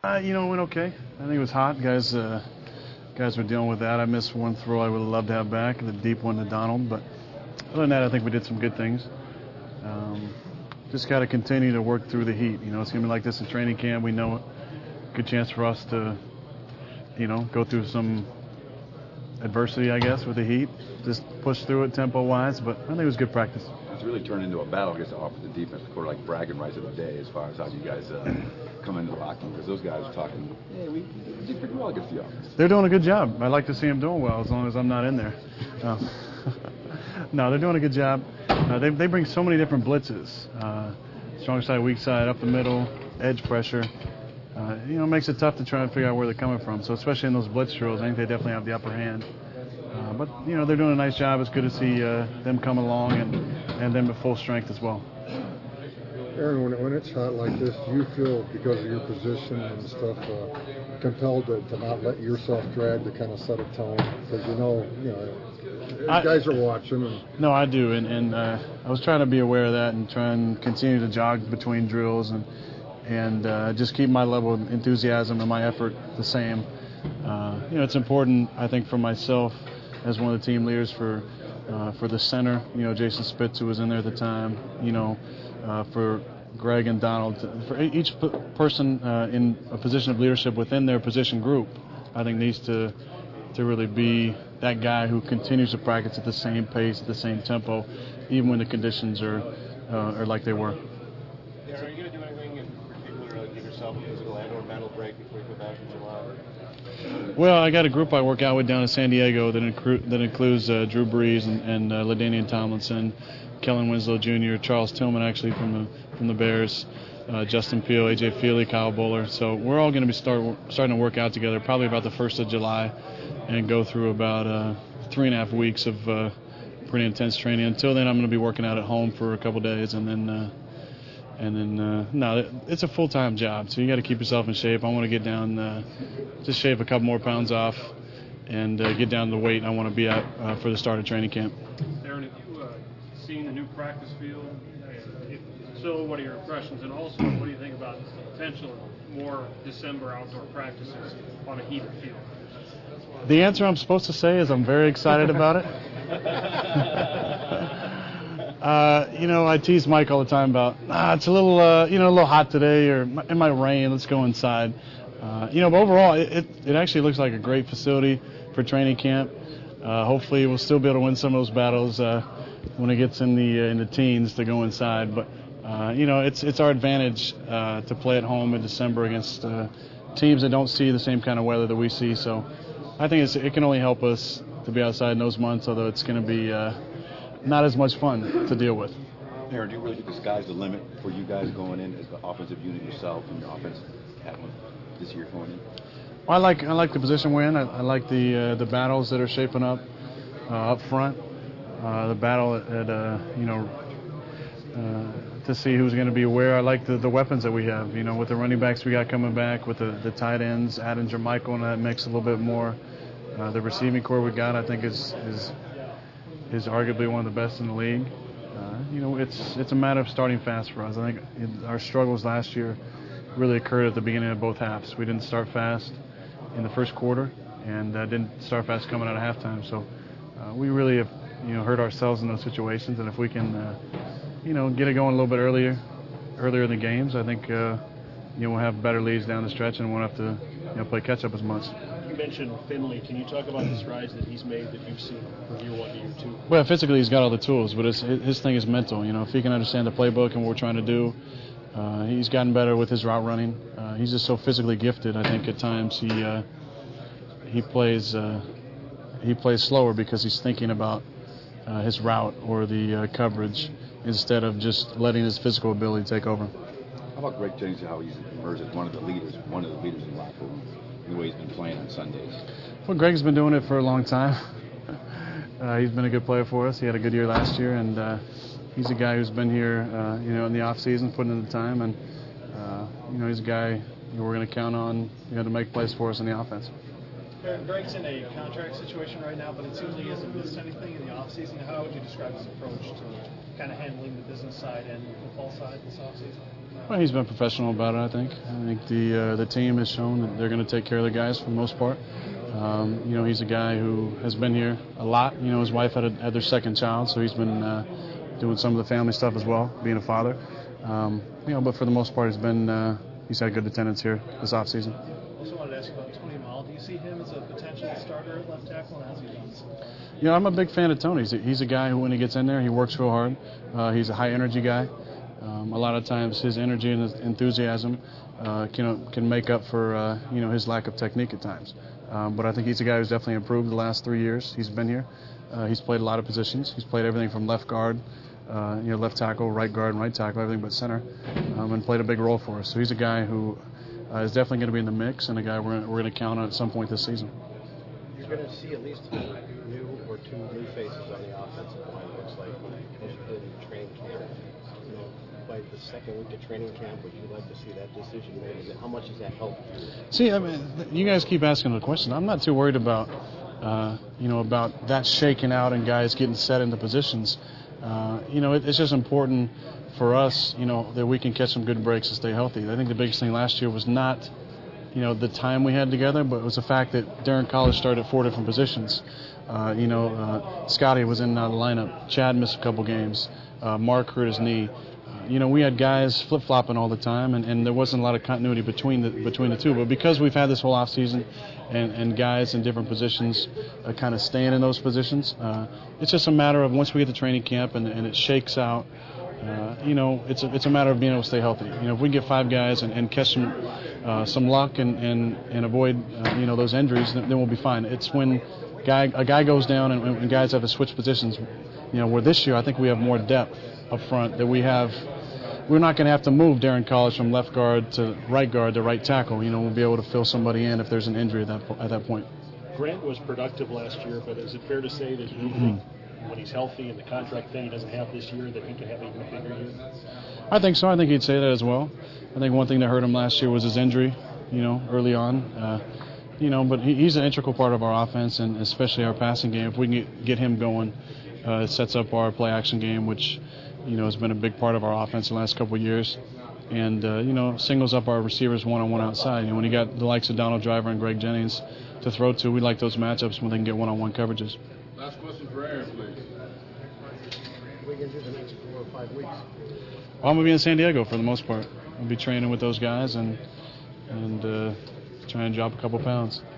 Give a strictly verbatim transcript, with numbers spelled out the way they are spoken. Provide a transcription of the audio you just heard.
Uh, you know, it went okay. I think it was hot. Guys uh, guys were dealing with that. I missed one throw I would have loved to have back, the deep one to Donald. But other than that, I think we did some good things. Um, just got to continue to work through the heat. You know, it's going to be like this in training camp. We know it. Good chance for us to, you know, go through some adversity, I guess, with the heat. Just push through it tempo-wise. But I think it was good practice. It's really turned into a battle against the offensive defense, sort of like bragging rights of the day as far as how you guys uh, come into the locker room, because those guys are talking, hey, we did pretty well against the offense. They're doing a good job. I like to see them doing well as long as I'm not in there. Uh, no, they're doing a good job. Uh, they, they bring so many different blitzes. Uh, strong side, weak side, up the middle, edge pressure. Uh, you know, it makes it tough to try and figure out where they're coming from. So especially in those blitz drills, I think they definitely have the upper hand. Uh, but, you know, they're doing a nice job. It's good to see uh, them come along and, and them at full strength as well. Aaron, when, it, when it's hot like this, do you feel, because of your position and stuff, uh, compelled to, to not let yourself drag to kind of set a tone? Because you know, you know, I, guys are watching. And no, I do, and, and uh, I was trying to be aware of that and try and continue to jog between drills and and uh, just keep my level of enthusiasm and my effort the same. Uh, you know, it's important, I think, for myself as one of the team leaders for uh, for the center. You know, Jason Spitz, who was in there at the time. You know. Uh, for Greg and Donald, for each p- person uh, in a position of leadership within their position group, I think needs to to really be that guy who continues to practice at the same pace, at the same tempo, even when the conditions are uh, are like they were. Yeah, are you going to do anything in particular to give yourself a physical and or mental break before you go back in July? Well, I got a group I work out with down in San Diego that, incru- that includes uh, Drew Brees and, and uh, LaDainian Tomlinson, Kellen Winslow Junior, Charles Tillman actually from the from the Bears, uh, Justin Peel, A J Feely, Kyle Bowler. So we're all going to be start starting to work out together probably about the first of July, and go through about uh, three and a half weeks of uh, pretty intense training. Until then, I'm going to be working out at home for a couple days, and then uh, and then uh, no, it's a full-time job, so you got to keep yourself in shape. I want to get down, uh, just shave a couple more pounds off, and uh, get down to the weight I want to be at uh, for the start of training camp. Aaron, have you uh, seen the new practice field? If so, what are your impressions? And also, what do you think about the potential of more December outdoor practices on a heated field? The answer I'm supposed to say is I'm very excited about it. uh, you know, I tease Mike all the time about, ah, it's a little, uh, you know, a little hot today, or it might rain, let's go inside. Uh, you know, but overall, it, it, it actually looks like a great facility for training camp. Uh, hopefully, we'll still be able to win some of those battles uh, when it gets in the uh, in the teens to go inside. But uh, you know, it's it's our advantage uh, to play at home in December against uh, teams that don't see the same kind of weather that we see. So I think it's, it can only help us to be outside in those months, although it's going to be uh, not as much fun to deal with. Aaron, do you really think the sky's the limit for you guys going in as the offensive unit yourself and your offense catalyst this year going in? Well, I like I like the position we're in. I, I like the uh, the battles that are shaping up uh, up front. Uh, the battle at uh, you know uh, to see who's going to be where. I like the, the weapons that we have. You know, with the running backs we got coming back, with the, the tight ends, adding Jermichael in that mix a little bit more. Uh, the receiving core we got, I think, is is is arguably one of the best in the league. Uh, you know, it's it's a matter of starting fast for us. I think it, our struggles last year really occurred at the beginning of both halves. We didn't start fast in the first quarter, and uh, didn't start fast coming out of halftime. So uh, we really have, you know, hurt ourselves in those situations. And if we can, uh, you know, get it going a little bit earlier, earlier in the games, I think, uh, you know, we'll have better leads down the stretch and won't have to, you know, play catch up as much. You mentioned Finley. Can you talk about the strides that he's made that you've seen from year one to year two? Well, physically he's got all the tools, but it's, his thing is mental. You know, if he can understand the playbook and what we're trying to do. Uh, he's gotten better with his route running. Uh, he's just so physically gifted. I think at times he uh, he plays uh, he plays slower because he's thinking about uh, his route or the uh, coverage instead of just letting his physical ability take over. How about Greg Jennings? How he's emerged as one of the leaders, one of the leaders in the locker room, the way he's been playing on Sundays. Well, Greg's been doing it for a long time. uh, he's been a good player for us. He had a good year last year, and. Uh, He's a guy who's been here, uh, you know, in the off season, putting in the time, and uh, you know, he's a guy who we're going to count on, you know, to make plays for us in the offense. Greg's in a contract situation right now, but it seems like he hasn't missed anything in the off season. How would you describe his approach to kind of handling the business side and the football side this off season? Well, he's been professional about it, I think. I think the uh, the team has shown that they're going to take care of the guys for the most part. Um, you know, he's a guy who has been here a lot. You know, his wife had, a, had their second child, so he's been uh, doing some of the family stuff as well, being a father. Um, you know, but for the most part, he's been uh, he's had good attendance here this offseason. Also wanted to ask about Tony Mall. Do you see him as a potential starter at left tackle, and how's he done so far? You know, I'm a big fan of Tony. He's a, he's a guy who, when he gets in there, he works real hard. Uh, he's a high-energy guy. Um, a lot of times, his energy and his enthusiasm uh, can can make up for uh, you know his lack of technique at times. Um, but I think he's a guy who's definitely improved the last three years he's been here. Uh, he's played a lot of positions. He's played everything from left guard, uh, you know, left tackle, right guard, and right tackle, everything but center, um, and played a big role for us. So he's a guy who uh, is definitely going to be in the mix, and a guy we're we're going to count on at some point this season. You're going to see at least a new or two new faces on the offensive line, looks like, when you put in training camp. You know, by the second week of training camp, would you like to see that decision made? How much does that help you? See, I mean, you guys keep asking the question. I'm not too worried about, uh, you know, about that shaking out and guys getting set into positions. Uh, you know, it, it's just important for us, you know, that we can catch some good breaks and stay healthy. I think the biggest thing last year was not, you know, the time we had together, but it was the fact that Darren College started at four different positions. Uh, you know, uh, Scotty was in and out of the lineup. Chad missed a couple games. Uh, Mark hurt his knee. Uh, you know, we had guys flip-flopping all the time, and, and there wasn't a lot of continuity between the between the two. But because we've had this whole offseason and, and guys in different positions uh, kind of staying in those positions, uh, it's just a matter of once we get to training camp and, and it shakes out, Uh, you know, it's a, it's a matter of being able to stay healthy. You know, if we get five guys and, and catch some uh, some luck and and, and avoid uh, you know those injuries, then, then we'll be fine. It's when guy a guy goes down and, and guys have to switch positions. You know, where this year I think we have more depth up front that we have. We're not going to have to move Darren College from left guard to right guard to right tackle. You know, we'll be able to fill somebody in if there's an injury at that at that point. Grant was productive last year, but is it fair to say that you think when he's healthy and the contract thing he doesn't have this year, that he can have even a bigger year? I think so. I think he'd say that as well. I think one thing that hurt him last year was his injury, you know, early on. Uh, you know, but he, he's an integral part of our offense, and especially our passing game. If we can get, get him going, uh, it sets up our play-action game, which, you know, has been a big part of our offense the last couple of years. And, uh, you know, singles up our receivers one-on-one outside. You know, when you got the likes of Donald Driver and Greg Jennings to throw to, we like those matchups when they can get one-on-one coverages. Last question for Aaron, please. What are you going to do the next four or five weeks? Well, I'm going to be in San Diego for the most part. I'll be training with those guys and and uh, trying to drop a couple pounds.